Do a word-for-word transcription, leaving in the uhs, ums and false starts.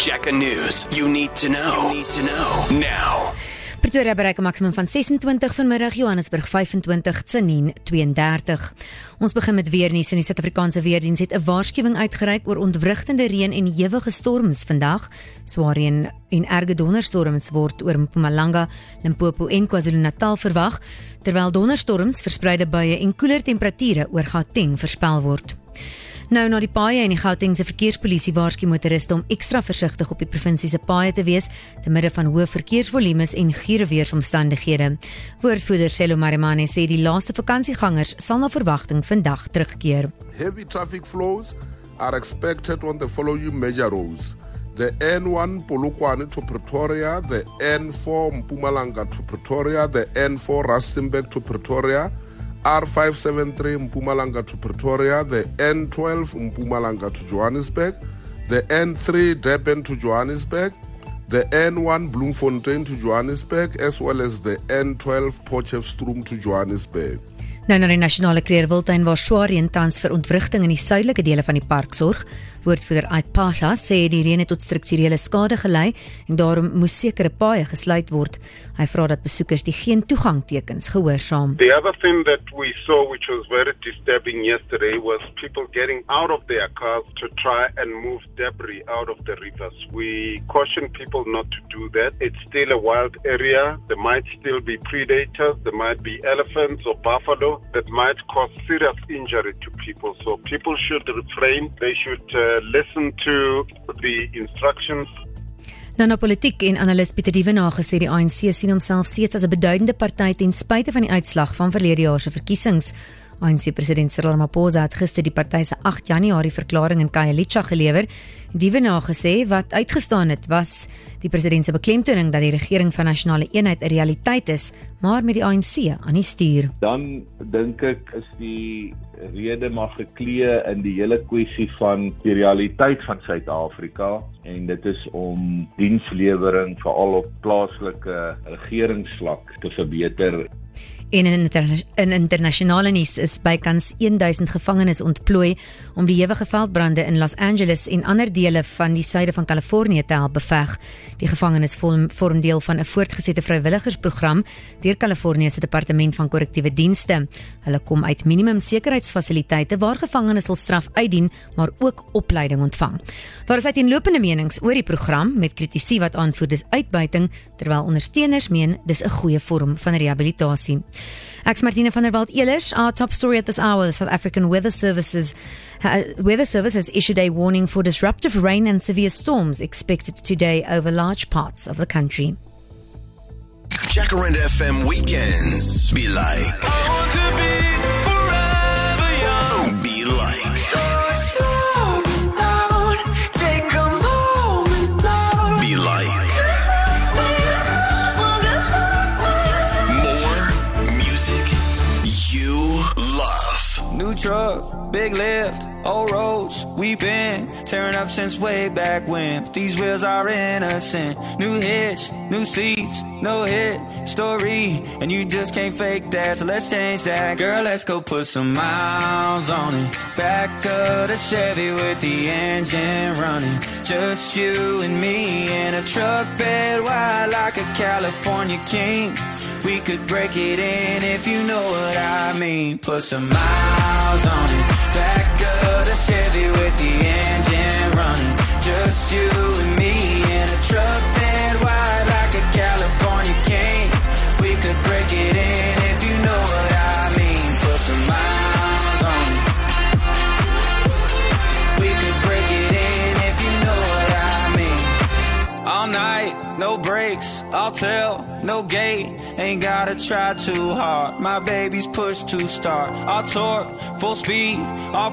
Jacka News. You need to know. You need to know now. Pretoria bereik 'n maksimum van sesentwintig vanmiddag, Johannesburg vyfentwintig, Tsenin tweeëndertig. Ons begin met weernuus en die Suid-Afrikaanse Weerdiens het 'n waarskuwing uitgereik oor ontwrigtende reën en ewige storms vandag. Swaar reën en erge donderstorms word oor Mpumalanga, Limpopo en KwaZulu-Natal verwag, terwyl donderstorms, verspreide buie en koeler temperature oor Gauteng voorspel word. Nou na die paaie en die Gautengse verkeerspolisie waarsku motoriste om ekstra versigtig op die provinsie se paaie te wees te midde van hoë verkeersvolumes en gure weeromstandighede. Woordvoerder Selo Marimane sê die laaste vakansiegangers sal na verwagting vandag terugkeer. Heavy traffic flows are expected on the following major roads: the N one Polokwane to Pretoria, the N four Mpumalanga to Pretoria, the N four Rustenburg to Pretoria, R five seventy-three Mpumalanga to Pretoria, the N twelve Mpumalanga to Johannesburg, the N three Durban to Johannesburg, the N one Bloemfontein to Johannesburg, as well as the N twelve Potchefstroom to Johannesburg. Nou na die nasionale kreerwiltuin waar swaar reën tans vir ontwrigting in die suidelike dele van die park sorg. Woordvoerder Aitpatla sê die reën het tot strukturele skade gelei en daarom moes sekere paaie gesluit word. Hy vra dat besoekers die geen toegangtekens gehoorsaam. The other thing that we saw, which was very disturbing yesterday, was people getting out of their cars to try and move debris out of the rivers. We caution people not to do that. It's still a wild area. There might still be predators. There might be elephants or buffalo that might cause serious injury to people. So people should refrain. They should uh, listen to the instructions. Nou na politiek en analis Pieter Dievenage sê die A N C sien homself steeds as 'n beduidende party ten spyte van die uitslag van verlede jaar se verkiesings. A N C-president Cyril Ramaphosa het gister die party se agt Januarie verklaring in Khayelitsha gelewer. Dievenage sê wat uitgestaan het was die president se beklemtoning dat die regering van nasionale eenheid 'n realiteit is, maar met die A N C aan die stuur. Dan dink ek is die rede maar geklee in die hele kwessie van die realiteit van Suid-Afrika, en dit is om dienslewering veral op plaaslike regeringsvlak te verbeter. En in, interna- in internasionale nuus is bykans duisend gevangenes ontplooi om die ewige veldbrande in Los Angeles en ander dele van die suide van Kalifornië te help beveg. Die gevangenes vorm, vorm deel van 'n voortgesette vrywilligersprogram deur Kalifornië se Departement van Korrektiewe Dienste. Hulle kom uit minimum sekuriteitsfasiliteite waar gevangenes sal straf uitdien, maar ook opleiding ontvang. Daar is uiteenlopende menings oor die program, met kritici wat aanvoer dis uitbuiting, terwyl ondersteuners meen dis 'n goeie vorm van rehabilitasie. Ek's Martine van der Walt-Elers. Our top story at this hour: the South African Weather Services uh, Weather Service has issued a warning for disruptive rain and severe storms expected today over large parts of the country. Jacaranda F M weekends be like. I want to be forever young. Be like. Slow down, take a moment. Be like. New truck, big lift, old roads, we been tearing up since way back when. But these wheels are innocent. New hitch, new seats, no hit story, and you just can't fake that, so let's change that. Girl, let's go put some miles on it. Back of the Chevy with the engine running. Just you and me in a truck bed wide like a California king. We could break it in if you know what I mean. Put some miles on it. Back of the Chevy with the engine running. Just you and me in a truck bed wide like a California king. We could break it in if you know what I mean. Put some miles on it. We could break it in if you know what I mean. All night, no breaks, I'll tell, no gate. Ain't gotta try too hard. My baby's pushed to start. I'll torque, full speed, off.